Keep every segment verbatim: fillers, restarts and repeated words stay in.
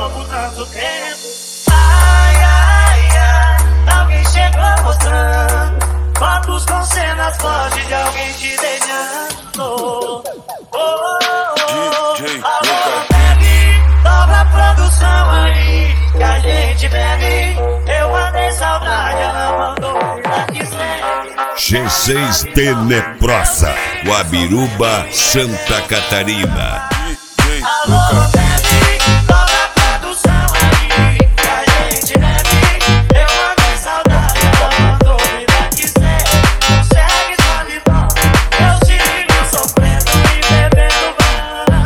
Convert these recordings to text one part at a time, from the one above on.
por tanto tempo. Ai, ai, ai, alguém chegou mostrando fotos com cenas fortes de alguém te beijando. Oh, oh, oh, D J alô, bebe, dobra a produção aí, que a gente bebe. Eu mandei saudade, ela mandou vida que segue. G seis Tenebrosa, Guabiruba, Santa Catarina. Alô, bebe, dobra a produção aí, que a gente bebe. Eu mandei saudade, ela mandou vida que segue. Segue solidão, eu sigo sofrendo e bebendo banana.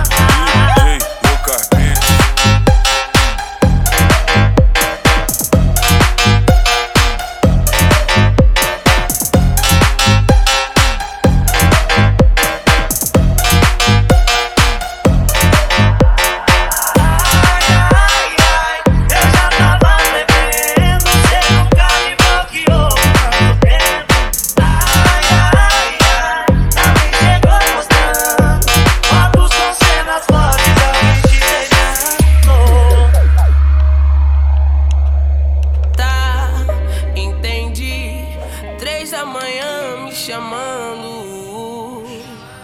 Chamando,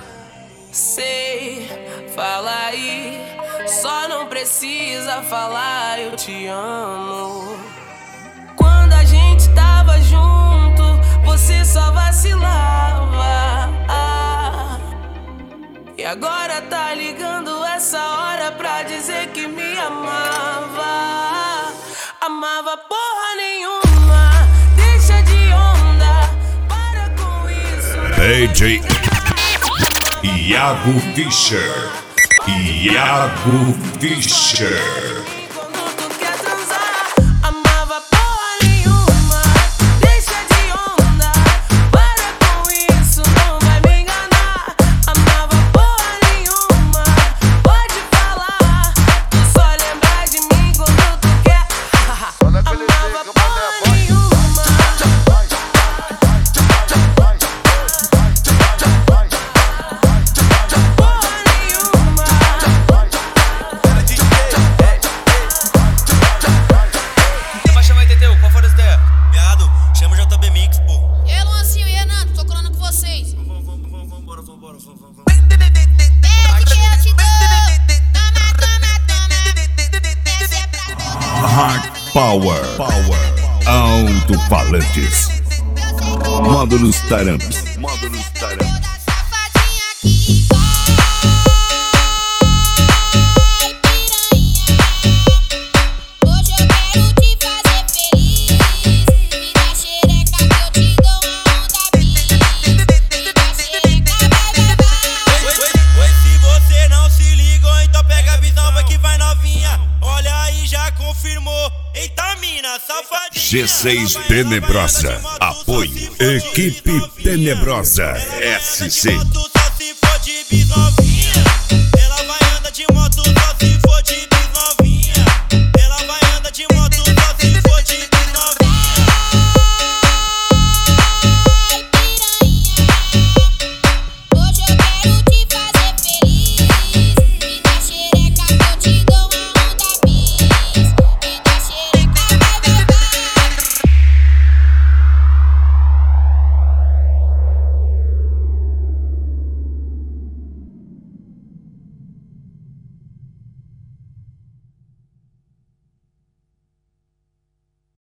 sei, fala aí, só não precisa falar eu te amo. Quando a gente tava junto, você só vacilava, ah, e agora tá ligando essa hora pra dizer que me amava. Amava porra nenhuma, deixa de onda, para com isso. D J Iago Fischer. Iago Fischer. Quando tu quer transar, amava porra nenhuma, deixa de onda, para com isso, não vai me enganar. Amava porra nenhuma, pode falar, tu só lembra de mim quando tu quer. Amava porra nenhuma. Hard Power. Power. Alto-falantes. Módulos Taramps. Módulos Taramps. G seis Tenebrosa. Apoio Equipe Tenebrosa S C.